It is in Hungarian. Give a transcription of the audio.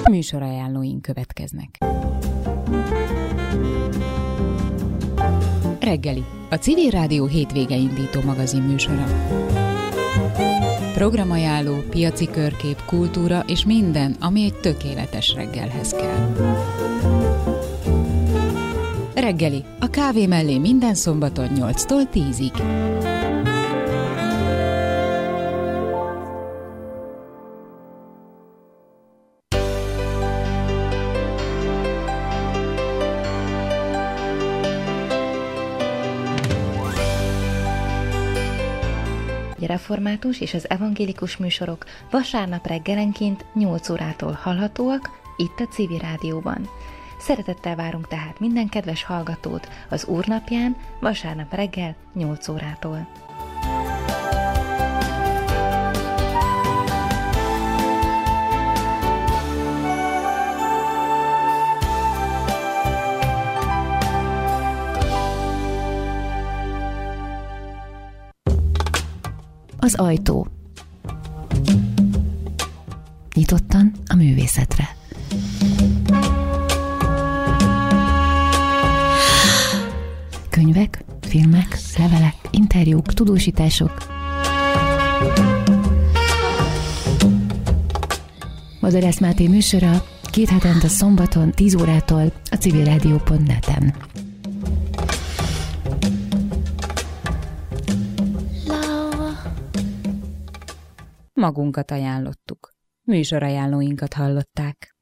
Műsorajánlóink következnek. Reggeli, a Civil Rádió hétvége indító magazin műsora. Programajánló, piaci körkép, kultúra és minden, ami egy tökéletes reggelhez kell. Reggeli, a kávé mellé minden szombaton 8-tól 10-ig. Református és az evangélikus műsorok vasárnap reggelenként 8 órától hallhatóak itt a Civil Rádióban. Szeretettel várunk tehát minden kedves hallgatót az Úrnapján vasárnap reggel 8 órától. Az ajtó. Nyitottan a művészetre. Könyvek, filmek, levelek, interjúk, tudósítások. Vadász Máté műsora 2 hetente szombaton 10 órától a civilradio.net-en. Magunkat ajánlottuk. Műsorajánlóinkat hallották.